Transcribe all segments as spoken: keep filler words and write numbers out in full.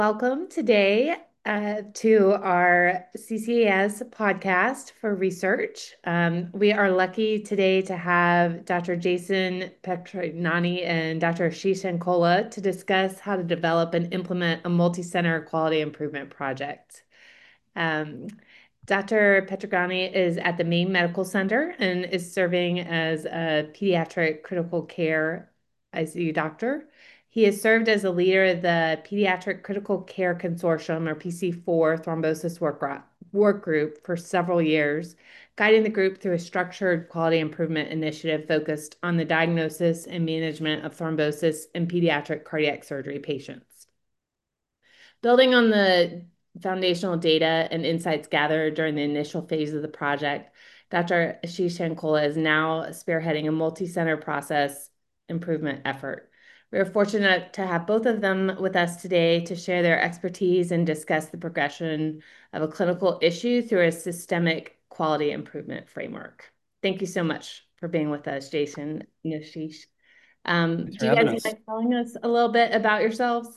Welcome today uh, to our C C A S podcast for research. Um, we are lucky today to have Doctor Jason Petrognani and Doctor Ashish Ankola to discuss how to develop and implement a multi-center quality improvement project. Um, Doctor Petrogani is at the Maine Medical Center and is serving as a pediatric critical care I C U doctor. He has served as a leader of the Pediatric Critical Care Consortium, or P C four, thrombosis work, gro- work group for several years, guiding the group through a structured quality improvement initiative focused on the diagnosis and management of thrombosis in pediatric cardiac surgery patients. Building on the foundational data and insights gathered during the initial phase of the project, Doctor Ashish Shankola is now spearheading a multi-center process improvement effort. We are fortunate to have both of them with us today to share their expertise and discuss the progression of a clinical issue through a systemic quality improvement framework. Thank you so much for being with us, Jason and Ashish. Um, Thanks do for you having guys us. mind telling us a little bit about yourselves?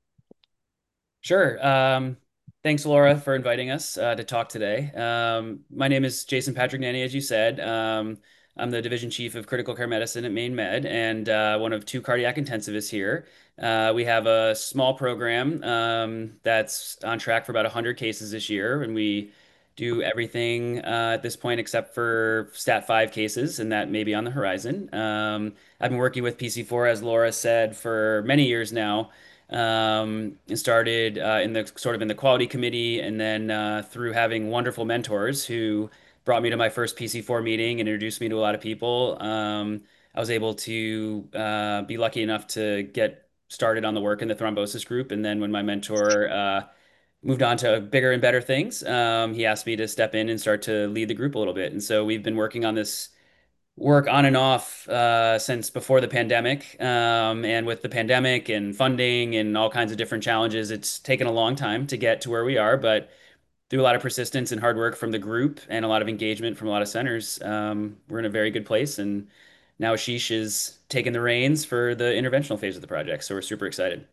Sure. Um, thanks, Laura, for inviting us uh, to talk today. Um, my name is Jason Patrick Nanny, as you said. Um, I'm the Division Chief of Critical Care Medicine at Maine Med and uh, one of two cardiac intensivists here. Uh, we have a small program um, that's on track for about one hundred cases this year, and we do everything uh, at this point except for Stat five cases, and that may be on the horizon. Um, I've been working with P C four, as Laura said, for many years now. Um, and started uh, in the sort of in the quality committee, and then uh, through having wonderful mentors who brought me to my first P C four meeting and introduced me to a lot of people. Um, I was able to uh, be lucky enough to get started on the work in the thrombosis group, and then when my mentor uh, moved on to bigger and better things, um, he asked me to step in and start to lead the group a little bit. And so we've been working on this work on and off uh, since before the pandemic. Um, and with the pandemic and funding and all kinds of different challenges, it's taken a long time to get to where we are. But through a lot of persistence and hard work from the group and a lot of engagement from a lot of centers, um, we're in a very good place. And now Ashish is taking the reins for the interventional phase of the project. So we're super excited.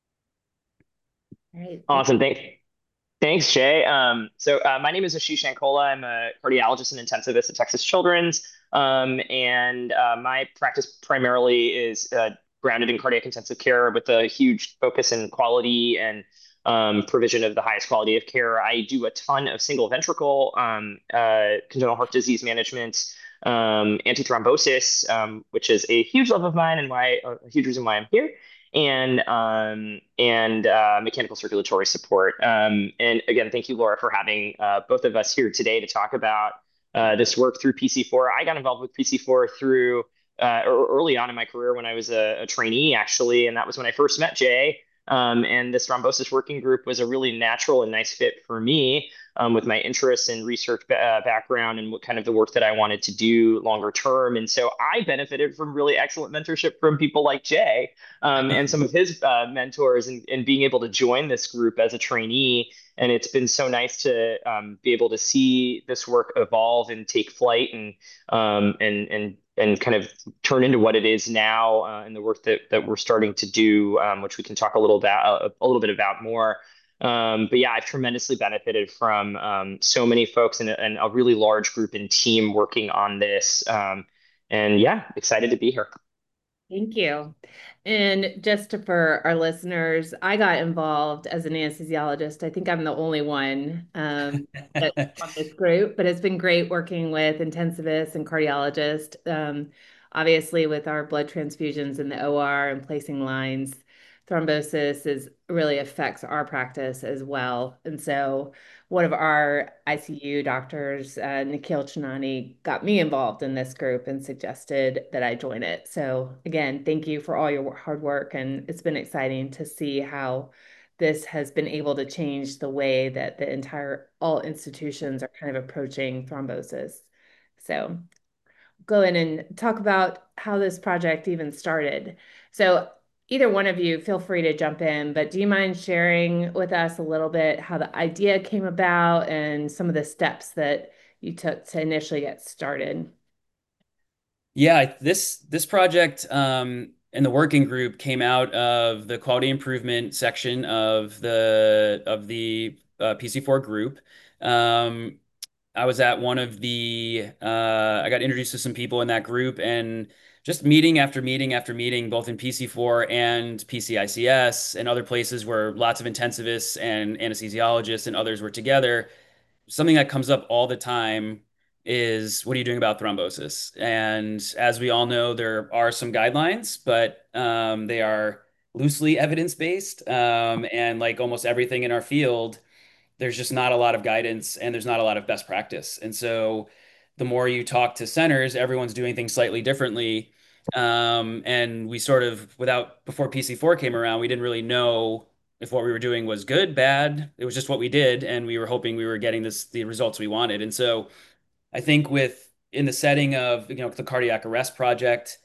All right, thank Awesome. Thanks. Thanks, Jay. Um, so uh, my name is Ashish Ankola. I'm a cardiologist and intensivist at Texas Children's. Um, and uh, my practice primarily is uh, grounded in cardiac intensive care with a huge focus in quality and um, provision of the highest quality of care. I do a ton of single ventricle, um, uh, congenital heart disease management, um, antithrombosis, um, which is a huge love of mine and why a huge reason why I'm here, and um, and uh, mechanical circulatory support. Um, and again, thank you, Laura, for having uh, both of us here today to talk about uh, this work through P C four. I got involved with P C four through uh, early on in my career when I was a, a trainee, actually, and that was when I first met Jay. Um, and this thrombosis working group was a really natural and nice fit for me, um, with my interests and research uh, background and what kind of the work that I wanted to do longer term. And so I benefited from really excellent mentorship from people like Jay, um, and some of his uh, mentors, and, and being able to join this group as a trainee. And it's been so nice to um, be able to see this work evolve and take flight, and um, and and and kind of turn into what it is now, uh, and the work that that we're starting to do, um, which we can talk a little about a, a little bit about more. Um, but yeah, I've tremendously benefited from um, so many folks, and, and a really large group and team working on this. Um, and yeah, excited to be here. Thank you. And just to, for our listeners, I got involved as an anesthesiologist. I think I'm the only one um, that's on this group, but it's been great working with intensivists and cardiologists. Um, obviously, with our blood transfusions in the O R and placing lines, thrombosis is really affects our practice as well. And so one of our I C U doctors, uh, Nikhil Chinani, got me involved in this group and suggested that I join it. So, again, thank you for all your hard work. And it's been exciting to see how this has been able to change the way that the entire, all institutions are kind of approaching thrombosis. So, go in and talk about how this project even started. So, either one of you, feel free to jump in, but do you mind sharing with us a little bit how the idea came about and some of the steps that you took to initially get started? Yeah, this this project um, and the working group came out of the quality improvement section of the of the uh, P C four group. Um, I was at one of the uh, I got introduced to some people in that group, and just meeting after meeting after meeting, both in P C four and P C I C S and other places where lots of intensivists and anesthesiologists and others were together. Something that comes up all the time is, what are you doing about thrombosis? And as we all know, there are some guidelines, but um, they are loosely evidence-based. Um, and like almost everything in our field, there's just not a lot of guidance and there's not a lot of best practice. And so the more you talk to centers, everyone's doing things slightly differently. Um, and we sort of, without, before P C four came around, we didn't really know if what we were doing was good, bad. It was just what we did. And we were hoping we were getting this, the results we wanted. And so I think with in the setting of, you know, the cardiac arrest project,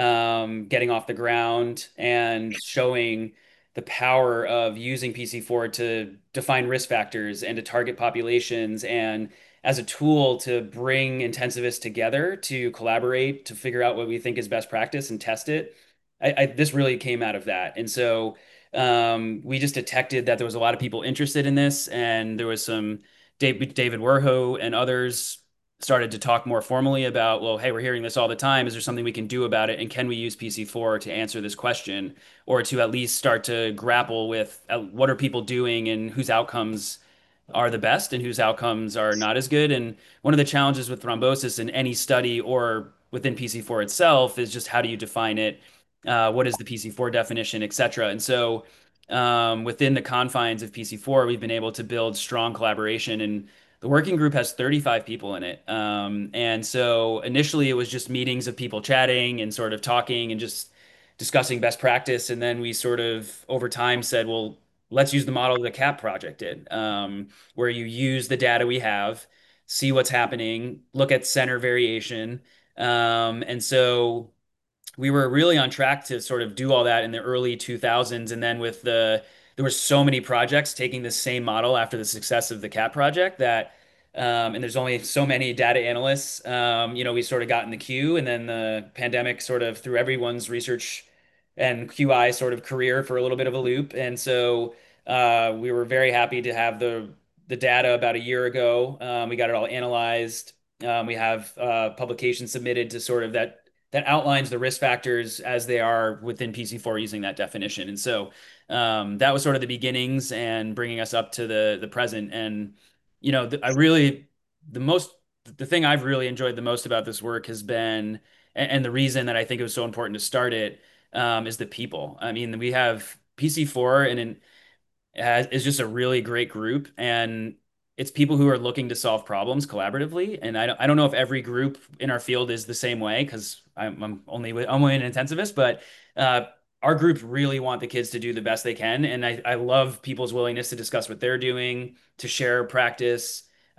um, getting off the ground and showing the power of using P C four to define risk factors and to target populations and as a tool to bring intensivists together to collaborate to figure out what we think is best practice and test it. I, I, this really came out of that. And so um, we just detected that there was a lot of people interested in this, and there was some David, David Werho and others started to talk more formally about, well, hey, we're hearing this all the time. Is there something we can do about it? And can we use P C four to answer this question, or to at least start to grapple with uh, what are people doing and whose outcomes are the best and whose outcomes are not as good? And one of the challenges with thrombosis in any study or within P C four itself is just how do you define it? Uh, what is the P C four definition, et cetera. And so um, within the confines of P C four, we've been able to build strong collaboration, and the working group has thirty-five people in it. Um, and so initially it was just meetings of people chatting and sort of talking and just discussing best practice. And then we sort of over time said, well, let's use the model the CAP project did, um, where you use the data we have, see what's happening, look at center variation. Um, and so we were really on track to sort of do all that in the early two thousands. And then with the, there were so many projects taking the same model after the success of the CAP project that, um, and there's only so many data analysts, um, you know, we sort of got in the queue, and then the pandemic sort of threw everyone's research and Q I sort of career for a little bit of a loop. And so uh, we were very happy to have the, the data about a year ago. Um, we got it all analyzed. Um, we have uh, publications submitted to sort of that that outlines the risk factors as they are within P C four using that definition. And so um, that was sort of the beginnings and bringing us up to the the present. And you know, th I really the most the thing I've really enjoyed the most about this work has been, and, and the reason that I think it was so important to start it um, is the people. I mean, we have P C four and in has, is just a really great group, and it's people who are looking to solve problems collaboratively. And I don't, I don't know if every group in our field is the same way, because I'm, I'm only with, I'm only an intensivist, but uh, our groups really want the kids to do the best they can. And I, I love people's willingness to discuss what they're doing, to share practice.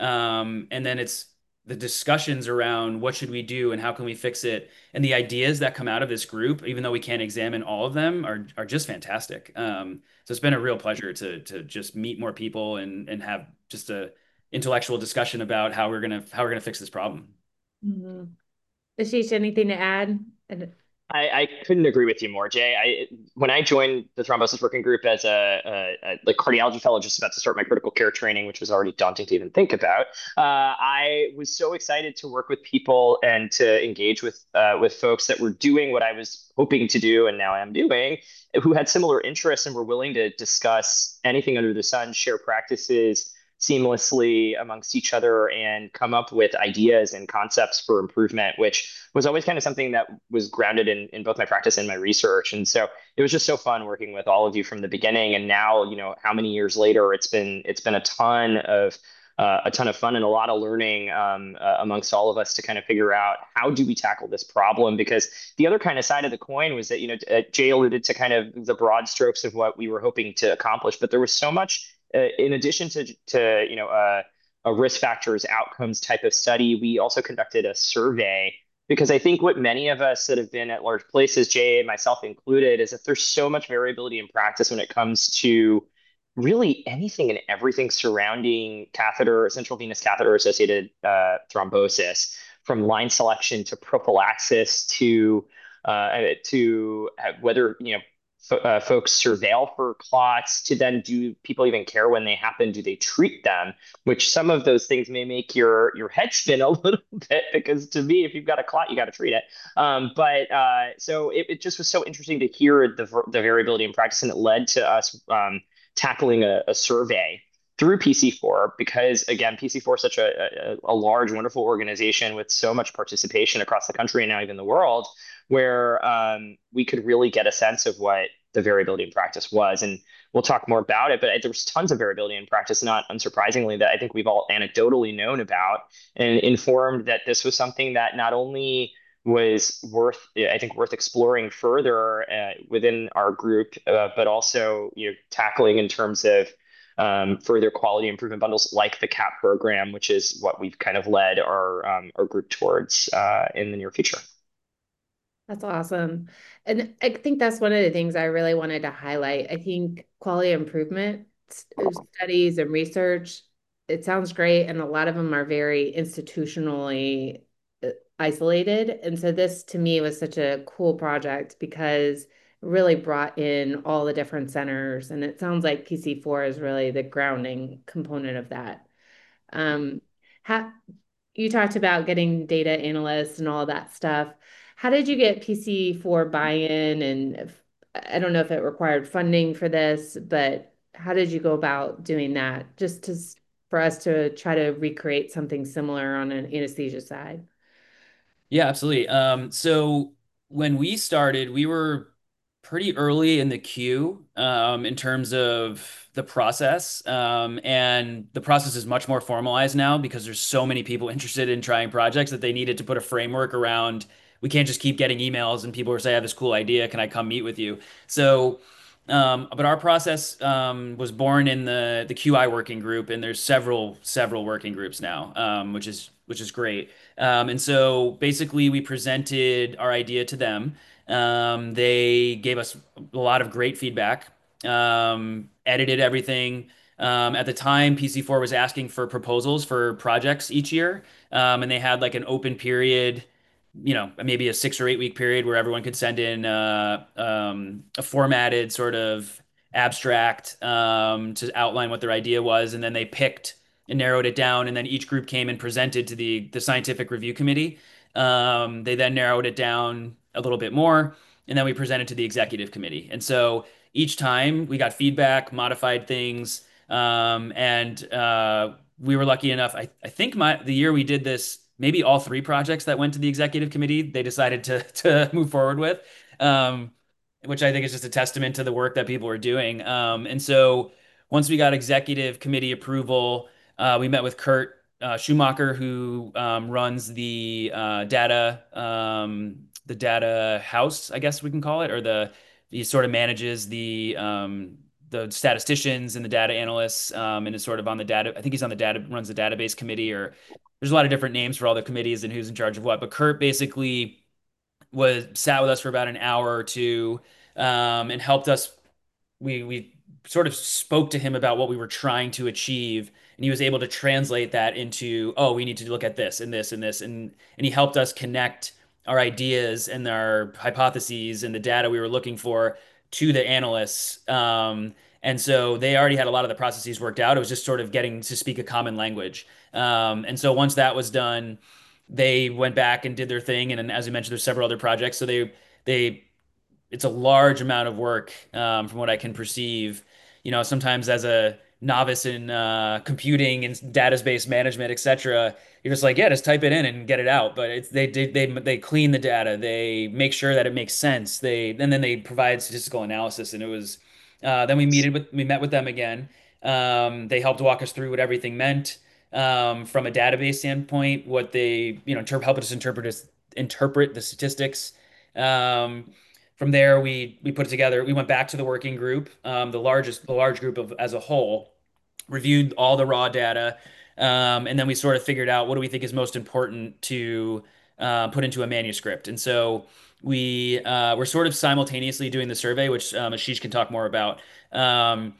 Um, and then it's the discussions around what should we do and how can we fix it. And the ideas that come out of this group, even though we can't examine all of them, are, are just fantastic. Um, so it's been a real pleasure to to just meet more people and and have just a intellectual discussion about how we're gonna how we're gonna fix this problem. Mhm. Ashish, anything to add? And- I, I couldn't agree with you more, Jay. I when I joined the thrombosis working group as a, a, a like cardiology fellow, just about to start my critical care training, which was already daunting to even think about. Uh, I was so excited to work with people and to engage with uh, with folks that were doing what I was hoping to do, and now I am doing, who had similar interests and were willing to discuss anything under the sun, share practices seamlessly amongst each other, and come up with ideas and concepts for improvement, which was always kind of something that was grounded in, in both my practice and my research. And so it was just so fun working with all of you from the beginning. And now, you know, how many years later, it's been it's been a ton of uh, a ton of fun and a lot of learning um, uh, amongst all of us to kind of figure out how do we tackle this problem. Because the other kind of side of the coin was that, you know, uh, Jay alluded to kind of the broad strokes of what we were hoping to accomplish, but there was so much uh, in addition to, to you know, uh, a risk factors outcomes type of study. We also conducted a survey, because I think what many of us that have been at large places, Jay, myself included, is that there's so much variability in practice when it comes to really anything and everything surrounding catheter, central venous catheter associated uh, thrombosis, from line selection to prophylaxis to uh, to have, whether you know fo- uh, folks surveil for clots, to then do people even care when they happen? Do they treat them? Which some of those things may make your your head spin a little bit, because to me, if you've got a clot, you got to treat it. Um, but uh, so it, it just was so interesting to hear the the variability in practice, and it led to us um, tackling a, a survey through P C four, because again, P C four is such a, a, a large, wonderful organization with so much participation across the country and now even the world, where um, we could really get a sense of what the variability in practice was. And we'll talk more about it, but there was tons of variability in practice, not unsurprisingly, that I think we've all anecdotally known about, and informed that this was something that not only was worth, I think, worth exploring further uh, within our group, uh, but also, you know, tackling in terms of um, further quality improvement bundles like the CAP program, which is what we've kind of led our um, our group towards uh, in the near future. That's awesome. And I think that's one of the things I really wanted to highlight. I think quality improvement st- studies and research, it sounds great, and a lot of them are very institutionally uh, isolated. And so this to me was such a cool project because it really brought in all the different centers. And it sounds like P C four is really the grounding component of that. Um, how, you talked about getting data analysts and all that stuff. How did you get P C four buy-in? And if, I don't know if it required funding for this, but how did you go about doing that? Just to for us to try to recreate something similar on an anesthesia side. Yeah, absolutely. Um, so when we started, we were pretty early in the queue um, in terms of the process. Um, and the process is much more formalized now because there's so many people interested in trying projects that they needed to put a framework around. We can't just keep getting emails and people are saying, I have this cool idea. Can I come meet with you? So, um, but our process um, was born in the the Q I working group, and there's several several working groups now, um, which is which is great. Um, and so basically, we presented our idea to them. Um, they gave us a lot of great feedback, um, edited everything. Um, at the time, P C four was asking for proposals for projects each year, um, and they had like an open period, you know, maybe a six or eight week period where everyone could send in uh, um, a formatted sort of abstract um, to outline what their idea was, and then they picked and narrowed it down, and then each group came and presented to the the scientific review committee. Um, they then narrowed it down a little bit more, and then we presented to the executive committee. And so each time we got feedback, modified things, um, and uh, we were lucky enough. I, I think my the year we did this, maybe all three projects that went to the executive committee, they decided to to move forward with, um, which I think is just a testament to the work that people are doing. Um, and so once we got executive committee approval, uh, we met with Kurt uh, Schumacher, who um, runs the uh, data, um, the data house, I guess we can call it, or the he sort of manages the um, the statisticians and the data analysts, um, and is sort of on the data. I think he's on the data, runs the database committee, or there's a lot of different names for all the committees and who's in charge of what. But Kurt basically was sat with us for about an hour or two, um, and helped us. We we sort of spoke to him about what we were trying to achieve, and he was able to translate that into, oh, we need to look at this and this and this, and and he helped us connect our ideas and our hypotheses and the data we were looking for to the analysts. Um, and so they already had a lot of the processes worked out. It was just sort of getting to speak a common language. Um, and so once that was done, they went back and did their thing. And, as we mentioned, there's several other projects. So they they it's a large amount of work, um, from what I can perceive. You know, sometimes as a novice in uh, computing and database management, et cetera, you're just like, yeah, just type it in and get it out. But it's they they they they clean the data, they make sure that it makes sense. They and then they provide statistical analysis, and it was. Uh, then we meted with we met with them again. Um, they helped walk us through what everything meant, um, from a database standpoint, what they you know interp- helped us interpret us interpret the statistics. Um, from there, we we put it together. We went back to the working group, um, the largest, the large group of as a whole, reviewed all the raw data, um, and then we sort of figured out what do we think is most important to uh, put into a manuscript. And so we uh, were sort of simultaneously doing the survey, which um, Ashish can talk more about. Um,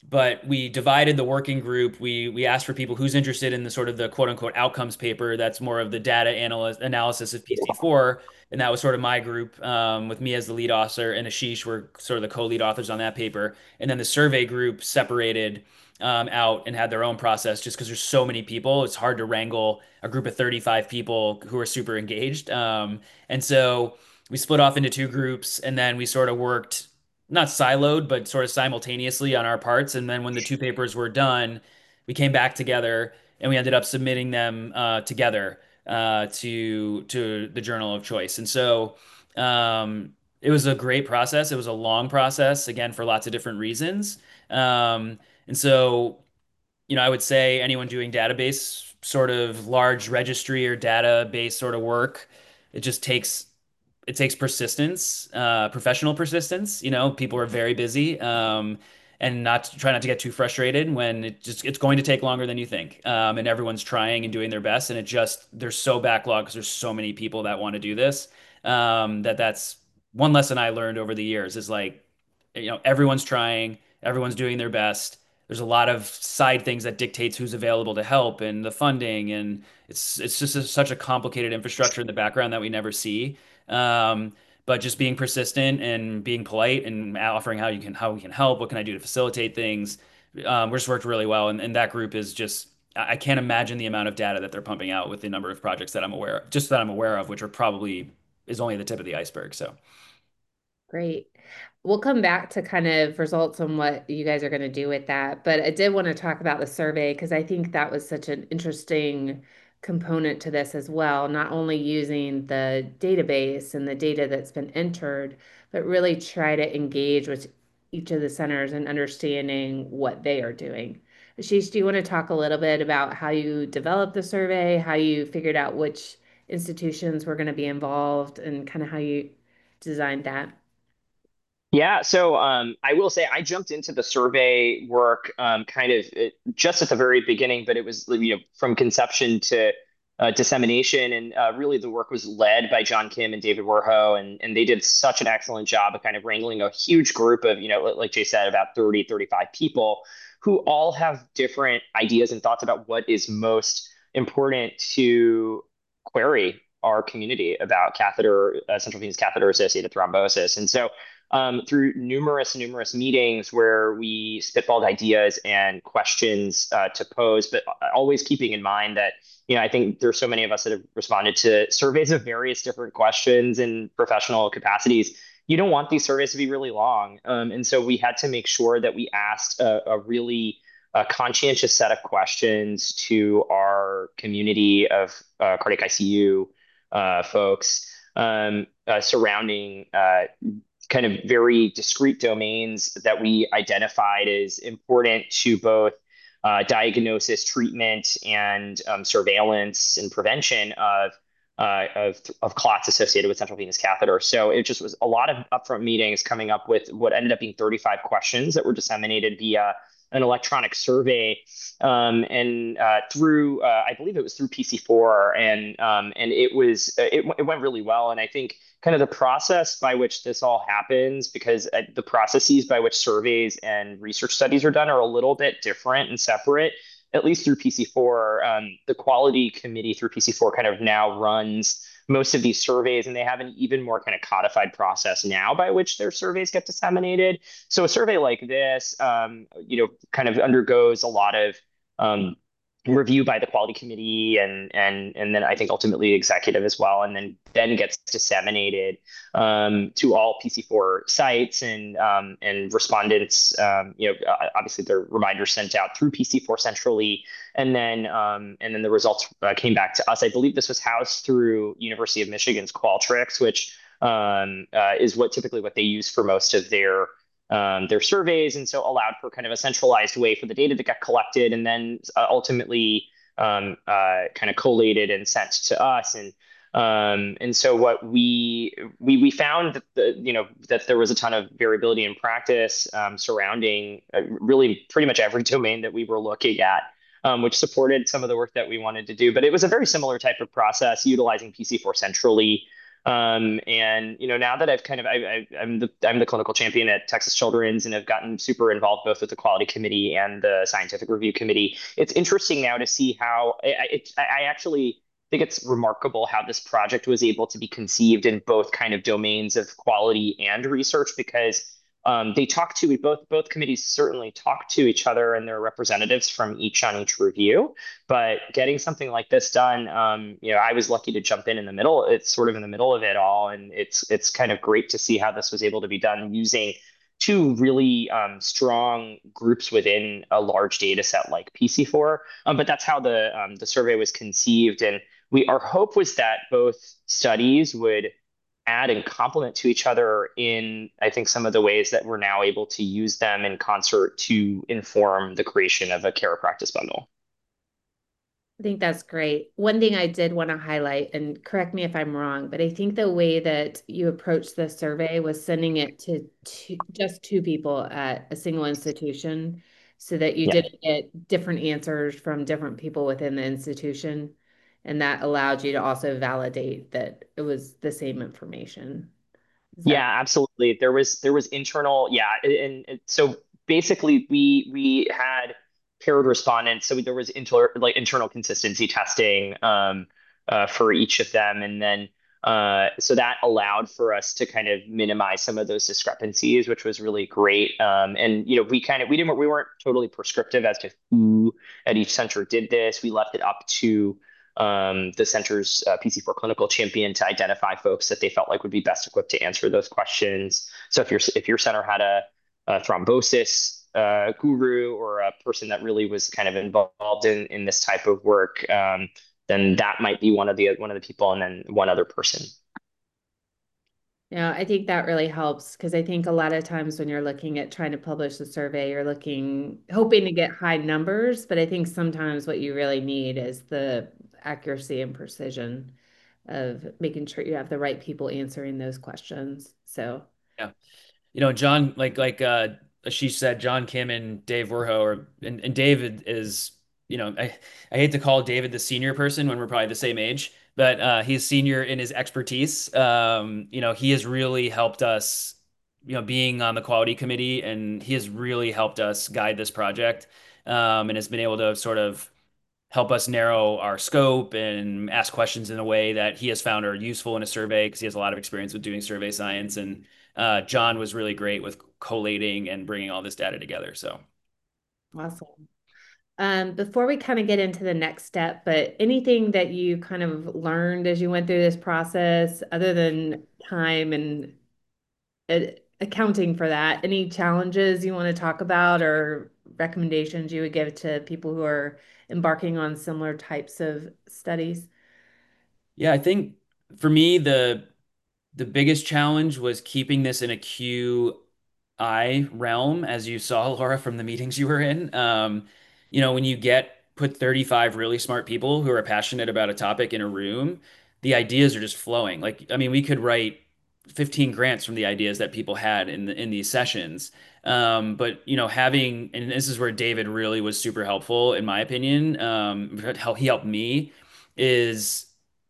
but we divided the working group. We we asked for people who's interested in the sort of the quote unquote outcomes paper. That's more of the data analysis analysis of P C four, and that was sort of my group, um, with me as the lead author, and Ashish were sort of the co-lead authors on that paper. And then the survey group separated um, out and had their own process, just because there's so many people. It's hard to wrangle a group of thirty-five people who are super engaged. Um, and so we split off into two groups, and then we sort of worked not siloed, but sort of simultaneously on our parts. And then when the two papers were done, we came back together and we ended up submitting them uh, together uh, to to the journal of choice. And so um, it was a great process. It was a long process, again, for lots of different reasons. Um, and so, you know, I would say anyone doing database sort of large registry or database sort of work, it just takes it takes persistence, uh, professional persistence. You know, people are very busy, um, and not try not to get too frustrated when it just it's going to take longer than you think. Um, and everyone's trying and doing their best, and it just they're so backlogged because there's so many people that want to do this. Um, that that's one lesson I learned over the years is like, you know, everyone's trying, everyone's doing their best. There's a lot of side things that dictates who's available to help and the funding, and it's it's just a, such a complicated infrastructure in the background that we never see. Um, but just being persistent and being polite and offering how you can how we can help, what can I do to facilitate things, um, we just worked really well. And, and that group is just I I can't imagine the amount of data that they're pumping out with the number of projects that I'm aware of, just that I'm aware of, which are probably is only the tip of the iceberg. So Great. We'll come back to kind of results on what you guys are going to do with that. But I did want to talk about the survey because I think that was such an interesting component to this as well. Not only using the database and the data that's been entered, but really try to engage with each of the centers and understanding what they are doing. Ashish, do you want to talk a little bit about how you developed the survey, how you figured out which institutions were going to be involved, and kind of how you designed that? Yeah, so um, I will say I jumped into the survey work um, kind of uh, just at the very beginning, but it was you know from conception to uh, dissemination, and uh, really the work was led by John Kim and David Warho, and and they did such an excellent job of kind of wrangling a huge group of you know like Jay said about thirty, thirty-five people who all have different ideas and thoughts about what is most important to query our community about catheter uh, central venous catheter associated thrombosis, and so um, through numerous, numerous meetings where we spitballed ideas and questions uh, to pose, but always keeping in mind that, you know, I think there's so many of us that have responded to surveys of various different questions in professional capacities. You don't want these surveys to be really long. Um, and so we had to make sure that we asked a, a really uh, conscientious set of questions to our community of uh, cardiac I C U uh, folks um, uh, surrounding uh, kind of very discrete domains that we identified as important to both uh, diagnosis, treatment, and um, surveillance and prevention of, uh, of of clots associated with central venous catheter. So it just was a lot of upfront meetings coming up with what ended up being thirty-five questions that were disseminated via an electronic survey, um, and uh, through uh, I believe it was through P C four, and um, and it was it, it went really well. And I think kind of the process by which this all happens, because uh, the processes by which surveys and research studies are done are a little bit different and separate, at least through P C four. Um, the quality committee through P C four kind of now runs most of these surveys, and they have an even more kind of codified process now by which their surveys get disseminated. So a survey like this, um, you know, kind of undergoes a lot of um, review by the quality committee, and and and then I think ultimately executive as well, and then then gets disseminated um, to all P C four sites, and um, and respondents. Um, you know, obviously their reminders sent out through P C four centrally, and then um, and then the results uh, came back to us. I believe this was housed through University of Michigan's Qualtrics, which um, uh, is what typically what they use for most of their um, their surveys, and so allowed for kind of a centralized way for the data that got collected and then uh, ultimately um, uh, kind of collated and sent to us. And um, and so what we we we found that the you know that there was a ton of variability in practice um, surrounding uh, really pretty much every domain that we were looking at. Um, which supported some of the work that we wanted to do, but it was a very similar type of process utilizing P C four centrally Um, and you know, now that I've kind of I, I, I'm the I'm the clinical champion at Texas Children's and have gotten super involved both with the quality committee and the scientific review committee. It's interesting now to see how I, it, I actually think it's remarkable how this project was able to be conceived in both kind of domains of quality and research because um, they talk to both both committees certainly talk to each other and their representatives from each on each review. But getting something like this done, um, you know, I was lucky to jump in in the middle. It's sort of in the middle of it all, and it's it's kind of great to see how this was able to be done using two really um, strong groups within a large data set like P C four. Um, but that's how the um, the survey was conceived, and we our hope was that both studies would add and complement to each other in, I think, some of the ways that we're now able to use them in concert to inform the creation of a care practice bundle. I think that's great. One thing I did want to highlight, and correct me if I'm wrong, but I think the way that you approached the survey was sending it to two, just two people at a single institution so that you Yeah. didn't get different answers from different people within the institution. And that allowed you to also validate that it was the same information. Is that Yeah, absolutely. There was there was internal, yeah, and, and so basically we we had paired respondents, so there was inter like internal consistency testing um, uh, for each of them, and then uh, so that allowed for us to kind of minimize some of those discrepancies, which was really great. Um, and you know, we kind of we didn't we weren't totally prescriptive as to who at each center did this. We left it up to um, the center's uh, P C four clinical champion to identify folks that they felt like would be best equipped to answer those questions. So if your if your center had a, a thrombosis uh, guru or a person that really was kind of involved in in this type of work, um, then that might be one of the one of the people, and then one other person. Yeah, I think that really helps because I think a lot of times when you're looking at trying to publish a survey, you're looking, hoping to get high numbers, but I think sometimes what you really need is the accuracy and precision of making sure you have the right people answering those questions. So, Yeah. You know, John, like like uh Ashish said, John Kim and Dave Werho are and, and David is, you know, I, I hate to call David the senior person when we're probably the same age, but uh he's senior in his expertise. Um, you know, he has really helped us, you know, being on the quality committee, and he has really helped us guide this project, um, and has been able to sort of help us narrow our scope and ask questions in a way that he has found are useful in a survey because he has a lot of experience with doing survey science. And uh, John was really great with collating and bringing all this data together. So, awesome. Um, before we kind of get into the next step, but anything that you kind of learned as you went through this process, other than time and uh, accounting for that, any challenges you want to talk about or recommendations you would give to people who are embarking on similar types of studies? yeah, I think for me, the the biggest challenge was keeping this in a Q I realm, as you saw, Laura, from the meetings you were in. Um, you know, when you get put thirty-five really smart people who are passionate about a topic in a room, the ideas are just flowing. Like, I mean, we could write fifteen grants from the ideas that people had in the in these sessions. Um, but you know, having, and this is where David really was super helpful, in my opinion. Um, how he helped me is,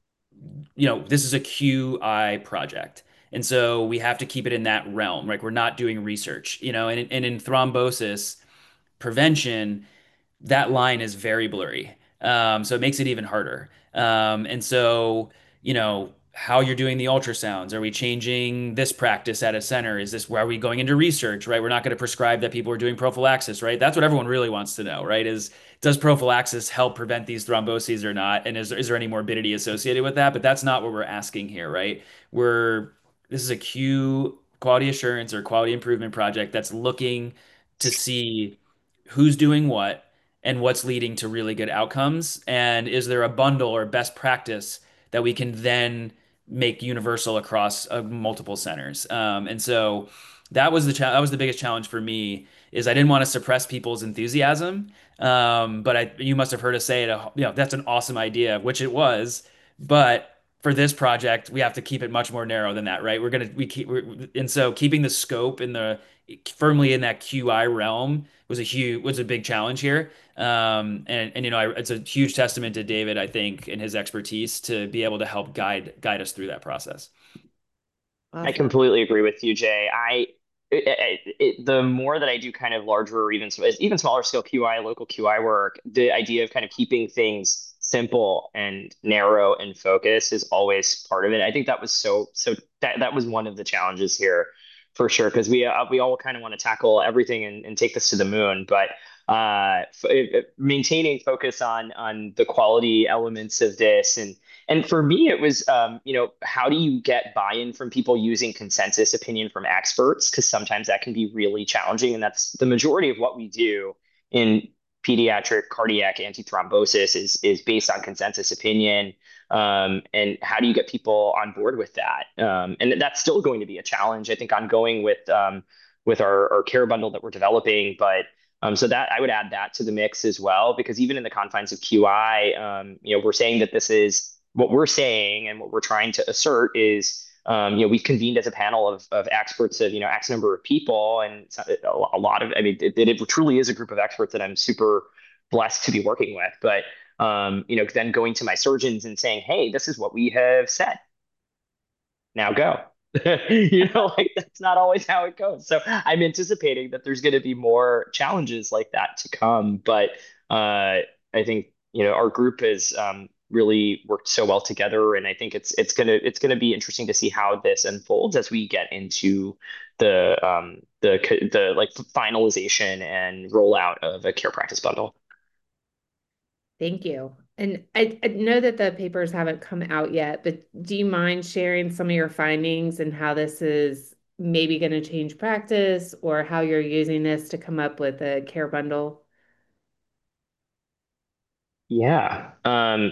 you know, this is a Q I project. And so we have to keep it in that realm. Like, we're not doing research, you know, and, and in thrombosis prevention, that line is very blurry. Um, so it makes it even harder. Um, and so, you know, how you're doing the ultrasounds. Are we changing this practice at a center? Is this where are we going into research, right? We're not going to prescribe that people are doing prophylaxis, right? That's what everyone really wants to know, right? Is does prophylaxis help prevent these thromboses or not? And is, is there any morbidity associated with that? But that's not what we're asking here, right? We're this is a Q quality assurance or quality improvement project that's looking to see who's doing what and what's leading to really good outcomes. And is there a bundle or best practice that we can then make universal across uh, multiple centers? Um, and so that was the cha- that was the biggest challenge for me is I didn't want to suppress people's enthusiasm. Um, but I, you must have heard us say it, uh, you know, that's an awesome idea, which it was. But for this project, we have to keep it much more narrow than that, right? We're gonna we keep we're, and so keeping the scope in the firmly in that Q I realm was a huge was a big challenge here. Um, and and you know, I, it's a huge testament to David, I think, and his expertise to be able to help guide guide us through that process. I Awesome. completely agree with you, Jay. I it, it, it, the more that I do kind of larger or even even smaller scale Q I, local Q I work, the idea of kind of keeping things simple and narrow and focused is always part of it. I think that was so so that that was one of the challenges here for sure because we uh, we all kind of want to tackle everything and, and take this to the moon, but uh, f maintaining focus on on the quality elements of this and and for me, it was, um, you know, how do you get buy-in from people using consensus opinion from experts? Because sometimes that can be really challenging. And that's the majority of what we do in pediatric cardiac antithrombosis is, is based on consensus opinion. Um, and how do you get people on board with that? Um, and that's still going to be a challenge, I think, ongoing with, um, with our, our care bundle that we're developing. But um, so that I would add that to the mix as well, because even in the confines of Q I, um, you know, we're saying that this is what we're saying and what we're trying to assert is, um, you know, we've convened as a panel of, of experts of, you know, X number of people. And a lot of, I mean, it, it truly is a group of experts that I'm super blessed to be working with. But, um, you know, then going to my surgeons and saying, hey, this is what we have said. Now go. You know, like that's not always how it goes. So I'm anticipating that there's going to be more challenges like that to come. But uh, I think you know our group has um, really worked so well together, and I think it's it's gonna it's gonna be interesting to see how this unfolds as we get into the um, the the like finalization and rollout of a care practice bundle. Thank you. And I, I know that the papers haven't come out yet, but do you mind sharing some of your findings and how this is maybe going to change practice or how you're using this to come up with a care bundle? Yeah. Um,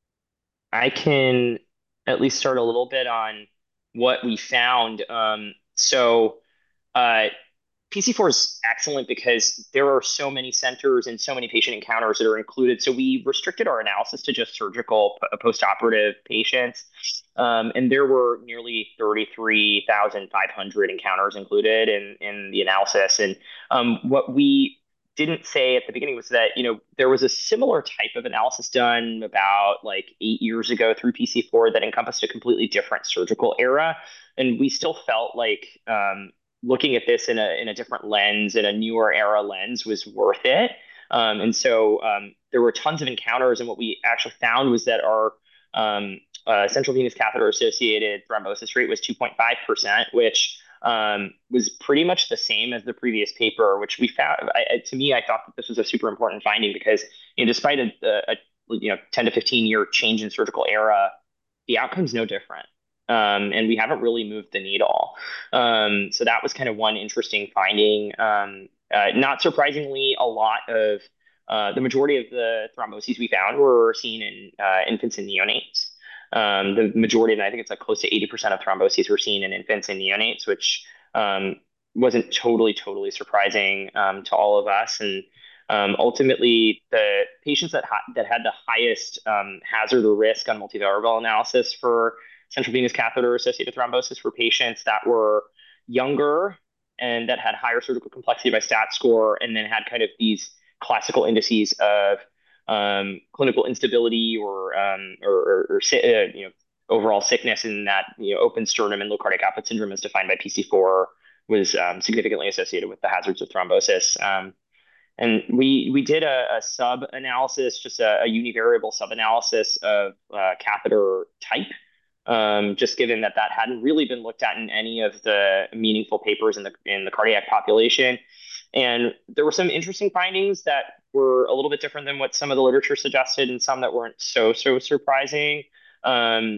I can at least start a little bit on what we found. Um, so, uh, P C four is excellent because there are so many centers and so many patient encounters that are included. So we restricted our analysis to just surgical p- post-operative patients. Um, and there were nearly thirty-three thousand five hundred encounters included in, in the analysis. And um, what we didn't say at the beginning was that, you know, there was a similar type of analysis done about like eight years ago through P C four that encompassed a completely different surgical era. And we still felt like um, looking at this in a in a different lens, in a newer era lens, was worth it. Um, and so um, there were tons of encounters, and what we actually found was that our um, uh, central venous catheter associated thrombosis rate was two point five percent, which um, was pretty much the same as the previous paper, which we found. I, to me, I thought that this was a super important finding because, you know, despite a, a, you know ten to fifteen year change in surgical era, the outcome's no different. Um, and we haven't really moved the needle. Um, so that was kind of one interesting finding. Um, uh, not surprisingly, a lot of uh, the majority of the thromboses we found were seen in uh, infants and neonates. Um, the majority, and I think it's like close to eighty percent of thromboses were seen in infants and neonates, which um, wasn't totally, totally surprising um, to all of us. And um, ultimately, the patients that, ha that had the highest um, hazard or risk on multivariable analysis for central venous catheter associated thrombosis were patients that were younger and that had higher surgical complexity by stat score, and then had kind of these classical indices of um, clinical instability or um, or, or, or uh, you know overall sickness in that you know open sternum and low cardiac output syndrome as defined by P C four was um, significantly associated with the hazards of thrombosis. Um, and we we did a, a sub analysis, just a, a univariable sub analysis of uh, catheter type, um, just given that that hadn't really been looked at in any of the meaningful papers in the in the cardiac population. And there were some interesting findings that were a little bit different than what some of the literature suggested, and some that weren't so so surprising. Um,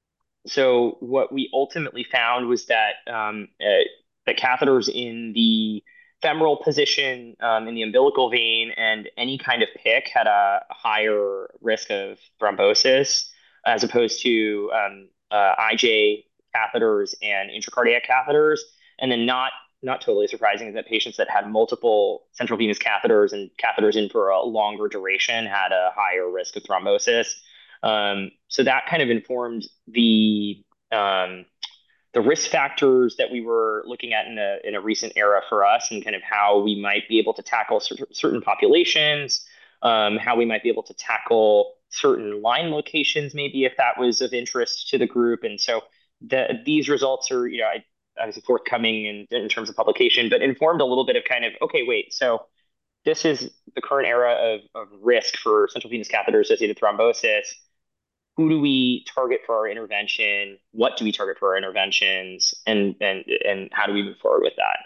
so what we ultimately found was that um, uh, the catheters in the femoral position, um, in the umbilical vein, and any kind of P I C had a higher risk of thrombosis as opposed to um, uh, I J catheters and intracardiac catheters. And then not not totally surprising is that patients that had multiple central venous catheters and catheters in for a longer duration had a higher risk of thrombosis. Um, so that kind of informed the um, the risk factors that we were looking at in a in a recent era for us, and kind of how we might be able to tackle cer- certain populations, um, how we might be able to tackle certain line locations, maybe if that was of interest to the group. And so the, these results are, you know, I, obviously forthcoming in, in terms of publication, but informed a little bit of kind of, okay, wait, so this is the current era of, of risk for central venous catheter associated thrombosis. Who do we target for our intervention? What do we target for our interventions? And and and how do we move forward with that?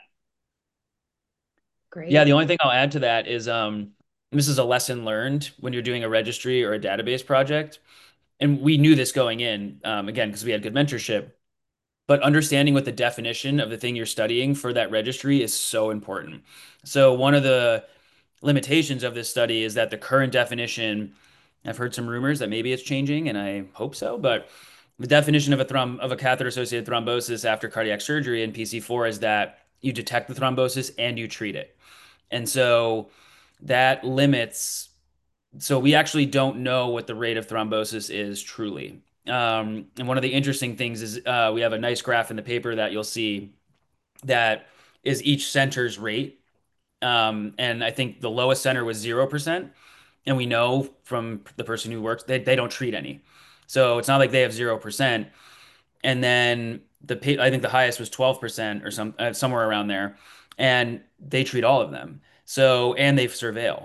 Yeah, the Great. only thing I'll add to that is um, this is a lesson learned when you're doing a registry or a database project. And we knew this going in, um, again, because we had good mentorship. But understanding what the definition of the thing you're studying for that registry is so important. So one of the limitations of this study is that the current definition, I've heard some rumors that maybe it's changing, and I hope so, but the definition of a throm of a catheter-associated thrombosis after cardiac surgery in P C four is that you detect the thrombosis and you treat it. And so that limits, so we actually don't know what the rate of thrombosis is truly. Um, and one of the interesting things is uh, we have a nice graph in the paper that you'll see that is each center's rate. Um, and I think the lowest center was zero percent. And we know from the person who works, they, they don't treat any. So it's not like they have zero percent. And then the I think the highest was twelve percent or some uh, somewhere around there. And they treat all of them. So, and they surveil.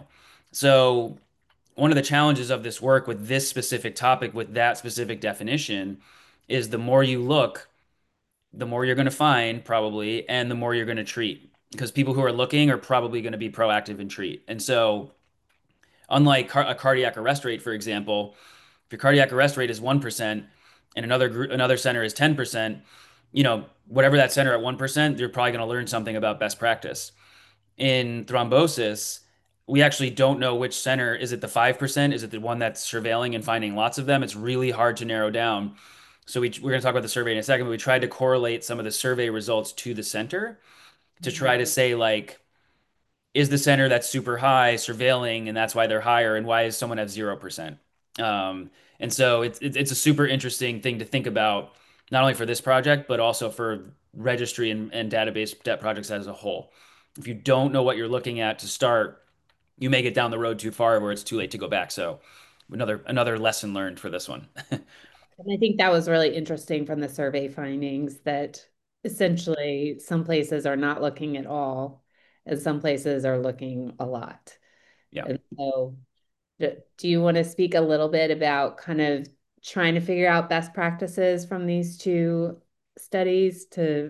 So one of the challenges of this work with this specific topic, with that specific definition, is the more you look, the more you're going to find probably, and the more you're going to treat. Because people who are looking are probably going to be proactive and treat. And so, unlike car a cardiac arrest rate, for example, if your cardiac arrest rate is one percent and another group, another center is ten percent, you know, whatever that center at one percent, you're probably going to learn something about best practice. In thrombosis, we actually don't know which center. Is it the five percent? Is it the one that's surveilling and finding lots of them? It's really hard to narrow down. So we, we're going to talk about the survey in a second, but we tried to correlate some of the survey results to the center to try to say, like, is the center that's super high surveilling and that's why they're higher, and why does someone have zero percent? Um, and so it's, it's it's a super interesting thing to think about, not only for this project, but also for registry and, and database debt projects as a whole. If you don't know what you're looking at to start, you may get down the road too far where it's too late to go back. So another another lesson learned for this one. And I think that was really interesting from the survey findings that essentially some places are not looking at all, and some places are looking a lot. Yeah. And so, do, do you want to speak a little bit about kind of trying to figure out best practices from these two studies to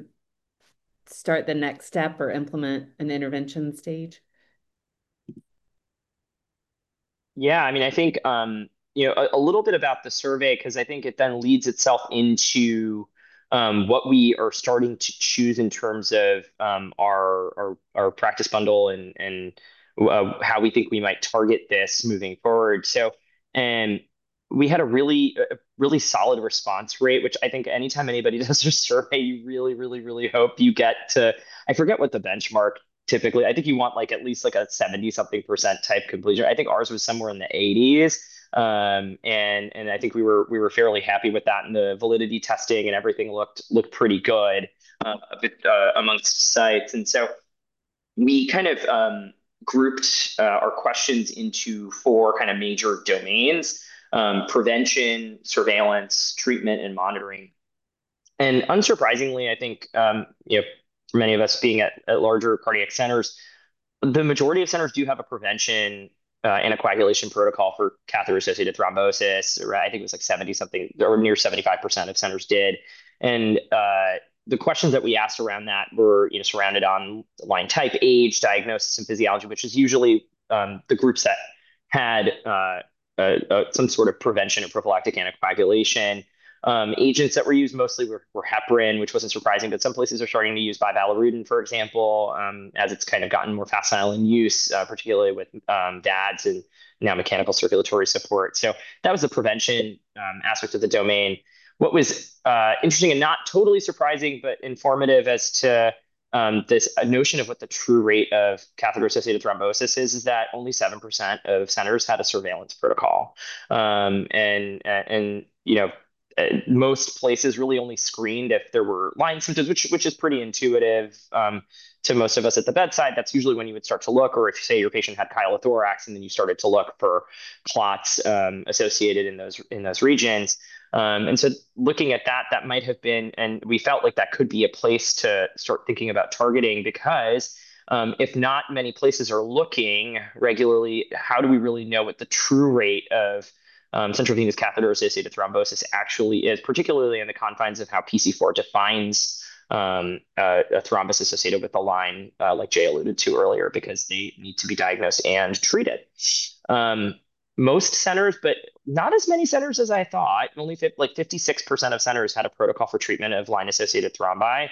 start the next step or implement an intervention stage? Yeah, I mean, I think um, you know a, a little bit about the survey, because I think it then leads itself into um, what we are starting to choose in terms of um, our, our our practice bundle, and and uh, how we think we might target this moving forward. So, and we had a really a really solid response rate, which I think anytime anybody does a survey, you really, really, really hope you get to. I forget what the benchmark typically. I think you want like at least like a seventy something percent type completion. I think ours was somewhere in the eighties. Um, and and I think we were we were fairly happy with that, and the validity testing and everything looked looked pretty good uh, a bit, uh, amongst sites. And so we kind of um, grouped uh, our questions into four kind of major domains: um, prevention, surveillance, treatment, and monitoring. And unsurprisingly, I think um, you know, for many of us being at, at larger cardiac centers, the majority of centers do have a prevention uh, anticoagulation protocol for catheter-associated thrombosis. Right? I think it was like seventy something, or near seventy-five percent of centers did. And uh, the questions that we asked around that were, you know, surrounded on line type, age, diagnosis, and physiology, which is usually um, the groups that had uh, uh, uh, some sort of prevention or prophylactic anticoagulation. Um, agents that were used mostly were, were heparin, which wasn't surprising, but some places are starting to use bivalirudin, for example, um, as it's kind of gotten more facile in use, uh, particularly with um, D A Ds and now mechanical circulatory support. So that was the prevention um, aspect of the domain. What was uh, interesting and not totally surprising, but informative as to um, this notion of what the true rate of catheter-associated thrombosis is, is that only seven percent of centers had a surveillance protocol. Um, and, and, you know, uh, most places really only screened if there were line symptoms, which, which is pretty intuitive um, to most of us at the bedside. That's usually when you would start to look, or if, say, your patient had chylothorax, and then you started to look for clots um, associated in those in those regions. Um, and so looking at that, that might have been, and we felt like that could be a place to start thinking about targeting because um, if not many places are looking regularly, how do we really know what the true rate of um, central venous catheter associated thrombosis actually is, particularly in the confines of how P C four defines um, uh, a thrombus associated with a line, uh, like Jay alluded to earlier, because they need to be diagnosed and treated. Um, most centers, but not as many centers as I thought. Only like fifty-six percent of centers had a protocol for treatment of line-associated thrombi.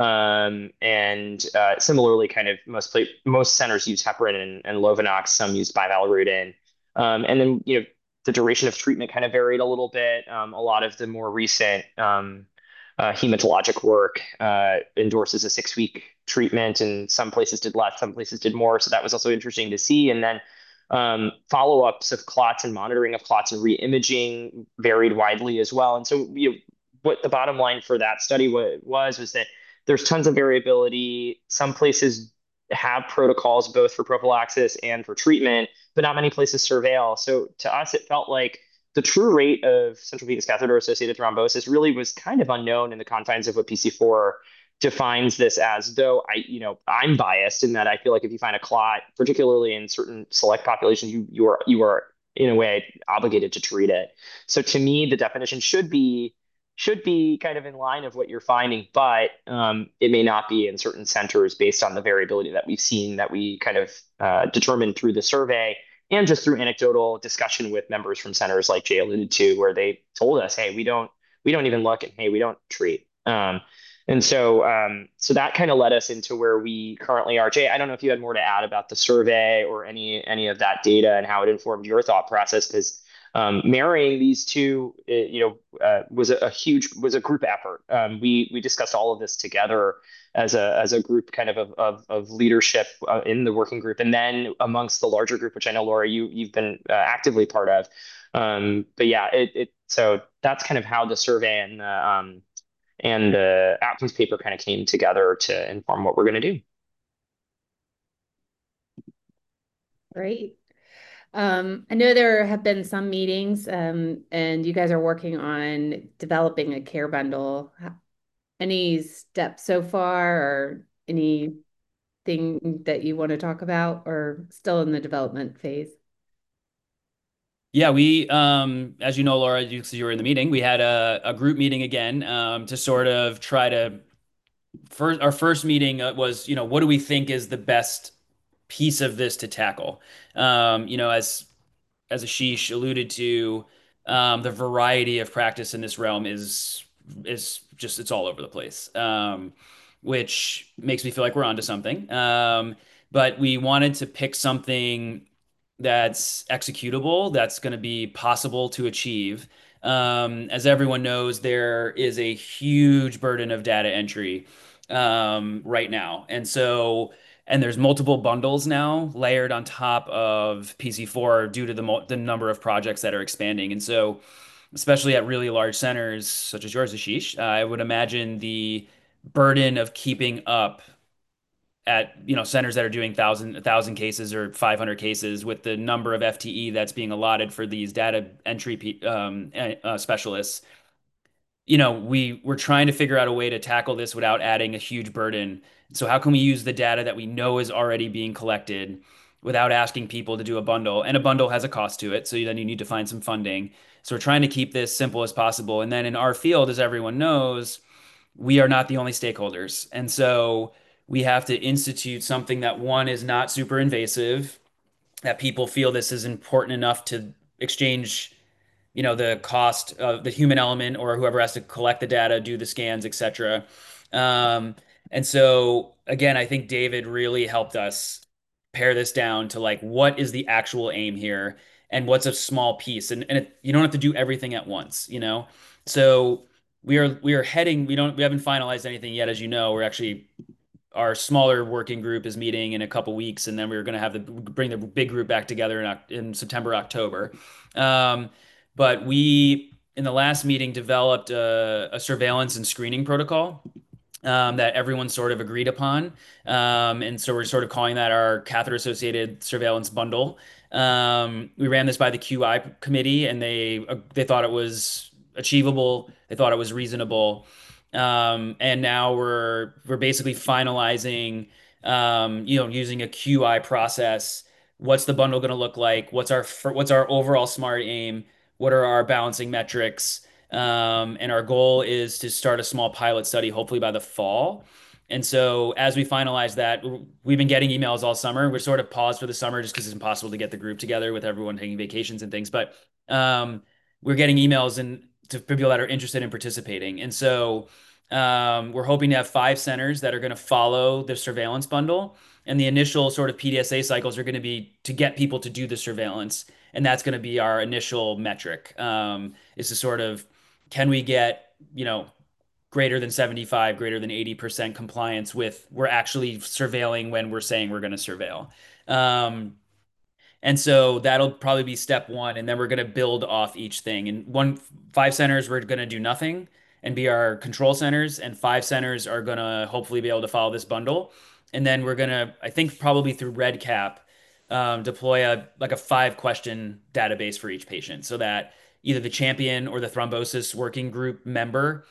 Um, and uh, similarly, kind of most most centers use heparin and, and Lovenox. Some use bivalirudin. Um, and then you know the duration of treatment kind of varied a little bit. Um, a lot of the more recent um, uh, hematologic work uh, endorses a six-week treatment, and some places did less, some places did more. So that was also interesting to see. And then um, follow-ups of clots and monitoring of clots and re-imaging varied widely as well. And so, you know, what the bottom line for that study was was that there's tons of variability. Some places have protocols both for prophylaxis and for treatment, but not many places surveil. So to us, it felt like the true rate of central venous catheter-associated thrombosis really was kind of unknown in the confines of what P C four defines this as, though I, you know, I'm biased in that I feel like if you find a clot, particularly in certain select populations, you you are you are in a way obligated to treat it. So to me, the definition should be should be kind of in line of what you're finding, but um, it may not be in certain centers based on the variability that we've seen that we kind of uh, determined through the survey and just through anecdotal discussion with members from centers like Jay alluded to, where they told us, hey, we don't we don't even look and hey, we don't treat. Um, and so, um, so that kind of led us into where we currently are. Jay, I don't know if you had more to add about the survey or any any of that data and how it informed your thought process, because um, marrying these two, uh, you know, uh, was a, a huge was a group effort. Um, we we discussed all of this together as a as a group, kind of of of, of leadership uh, in the working group, and then amongst the larger group, which I know Laura, you you've been uh, actively part of. Um, but yeah, it, it so that's kind of how the survey and the um, and the outcomes paper kind of came together to inform what we're going to do. Great. Um, I know there have been some meetings, um, and you guys are working on developing a care bundle. Any steps so far, or anything that you want to talk about, or still in the development phase? Yeah, we, um, as you know, Laura, you, you were in the meeting. We had a, a group meeting again um, to sort of try to. First, our first meeting uh, was, you know, what do we think is the best piece of this to tackle? Um, you know, as as Ashish alluded to, um, the variety of practice in this realm is is just it's all over the place, um, which makes me feel like we're onto something. Um, but we wanted to pick something that's executable, that's going to be possible to achieve. Um, as everyone knows, there is a huge burden of data entry um, right now, and so and there's multiple bundles now layered on top of P C four due to the, mo the number of projects that are expanding. And so, especially at really large centers such as yours, Ashish, uh, I would imagine the burden of keeping up at you know centers that are doing thousand thousand cases or five hundred cases with the number of F T E that's being allotted for these data entry um, uh, specialists. You know, we we're trying to figure out a way to tackle this without adding a huge burden. So how can we use the data that we know is already being collected without asking people to do a bundle? And a bundle has a cost to it, so then you need to find some funding. So we're trying to keep this simple as possible. And then in our field, as everyone knows, we are not the only stakeholders. And so we have to institute something that one is not super invasive, that people feel this is important enough to exchange you know, the cost of the human element or whoever has to collect the data, do the scans, et cetera. Um, and so again, I think David really helped us pare this down to like what is the actual aim here and what's a small piece. And, and it, you don't have to do everything at once, you know? So we are we are heading, we don't we haven't finalized anything yet, as you know. We're actually our smaller working group is meeting in a couple weeks, and then we were going to have the bring the big group back together in, in September, October. Um, but we, in the last meeting, developed a, a surveillance and screening protocol um, that everyone sort of agreed upon. Um, and so we're sort of calling that our catheter-associated surveillance bundle. Um, we ran this by the Q I committee, and they uh, they thought it was achievable. They thought it was reasonable. Um, and now we're we're basically finalizing, um, you know, using a Q I process. What's the bundle going to look like? What's our what's our overall smart aim? What are our balancing metrics? Um, and our goal is to start a small pilot study, hopefully by the fall. And so as we finalize that, we've been getting emails all summer. We're sort of paused for the summer just because it's impossible to get the group together with everyone taking vacations and things. But um, we're getting emails and to people that are interested in participating. And so um, we're hoping to have five centers that are going to follow the surveillance bundle. And the initial sort of P D S A cycles are going to be to get people to do the surveillance. And that's going to be our initial metric, um, is to sort of can we get, you know, greater than seventy-five, greater than eighty percent compliance with we're actually surveilling when we're saying we're going to surveil. Um, and so that'll probably be step one. And then we're going to build off each thing. And one, five centers, we're going to do nothing and be our control centers. And five centers are going to hopefully be able to follow this bundle. And then we're going to, I think probably through REDCap, um, deploy a like a five question database for each patient so that either the champion or the thrombosis working group member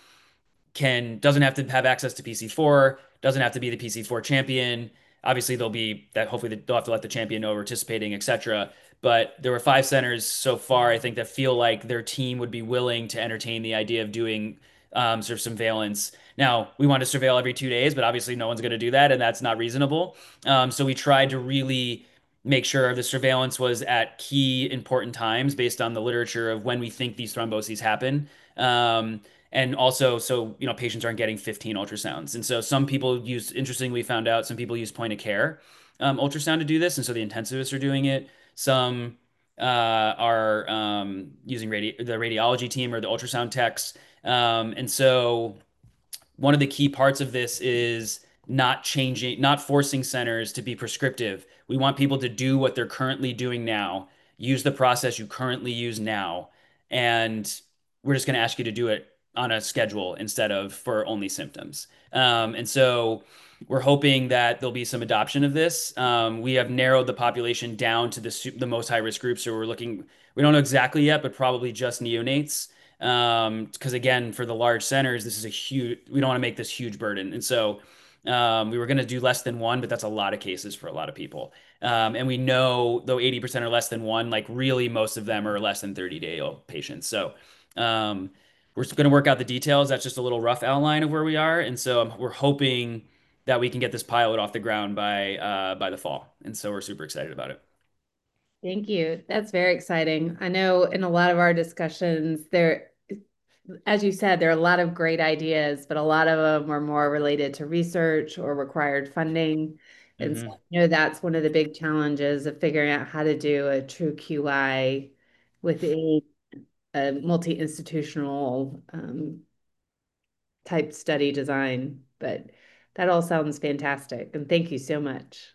can doesn't have to have access to P C four, doesn't have to be the P C four champion. Obviously, they'll be that. Hopefully, they'll have to let the champion know we're participating, et cetera. But there were five centers so far, I think, that feel like their team would be willing to entertain the idea of doing um, sort of surveillance. Now, we want to surveil every two days, but obviously, no one's going to do that, and that's not reasonable. Um, so we tried to really make sure the surveillance was at key important times based on the literature of when we think these thromboses happen. Um, and also, so, you know, patients aren't getting fifteen ultrasounds. And so some people use, interestingly, we found out some people use point of care um, ultrasound to do this. And so the intensivists are doing it. Some uh, are um, using radi the radiology team or the ultrasound techs. Um, and so one of the key parts of this is not changing, not forcing centers to be prescriptive. We want people to do what they're currently doing now, use the process you currently use now, and we're just going to ask you to do it on a schedule instead of for only symptoms. Um, and so we're hoping that there'll be some adoption of this. Um, we have narrowed the population down to the, the most high risk groups. So we're looking, we don't know exactly yet, but probably just neonates. Um, because again, for the large centers, this is a huge, we don't want to make this huge burden. And so um, we were going to do less than one, but that's a lot of cases for a lot of people. Um, and we know though eighty percent are less than one, like really most of them are less than thirty day old patients. So um, we're going to work out the details. That's just a little rough outline of where we are. And so um, we're hoping that we can get this pilot off the ground by uh, by the fall. And so we're super excited about it. Thank you. That's very exciting. I know in a lot of our discussions, there, as you said, there are a lot of great ideas, but a lot of them are more related to research or required funding. And so Mhm. I know that's one of the big challenges of figuring out how to do a true Q I within a multi-institutional um, type study design. But that all sounds fantastic. And thank you so much.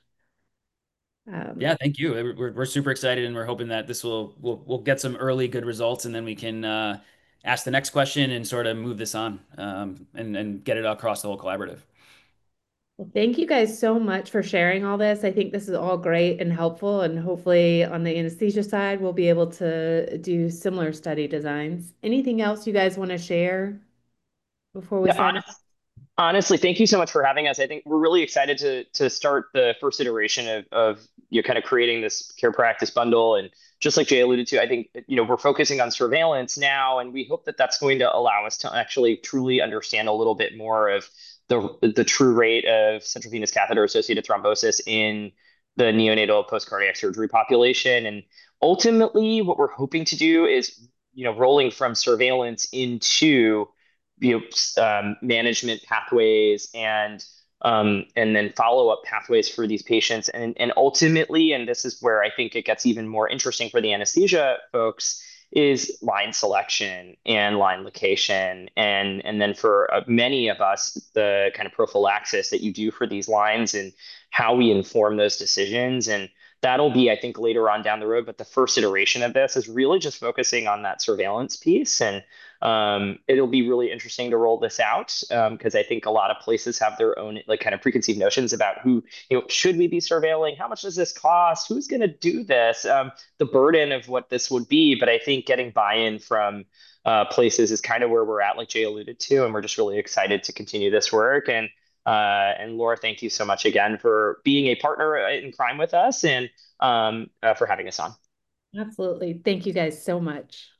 Um, Yeah, thank you. We're, we're super excited and we're hoping that this will will we'll get some early good results and then we can uh, ask the next question and sort of move this on um, and and get it across the whole collaborative. Well, thank you guys so much for sharing all this. I think this is all great and helpful, and hopefully on the anesthesia side, we'll be able to do similar study designs. Anything else you guys want to share before we Yeah, sign off? honestly, thank you so much for having us. I think we're really excited to to start the first iteration of of you know kind of creating this care practice bundle. And just like Jay alluded to, I think you know we're focusing on surveillance now, and we hope that that's going to allow us to actually truly understand a little bit more of the the true rate of central venous catheter associated thrombosis in the neonatal post cardiac surgery population. And ultimately, what we're hoping to do is you know rolling from surveillance into you know, um, management pathways and um, and then follow up pathways for these patients. And and ultimately, and this is where I think it gets even more interesting for the anesthesia folks, is line selection and line location. And, and then for uh, many of us, the kind of prophylaxis that you do for these lines and how we inform those decisions. And that'll be, I think, later on down the road. But the first iteration of this is really just focusing on that surveillance piece. And um, it'll be really interesting to roll this out because um, I think a lot of places have their own like kind of preconceived notions about who, you know, should we be surveilling? How much does this cost? Who's going to do this? Um, the burden of what this would be. But I think getting buy-in from uh, places is kind of where we're at, like Jay alluded to, and we're just really excited to continue this work. And uh, and Laura, thank you so much again for being a partner in crime with us and um, uh, for having us on. Absolutely. Thank you guys so much.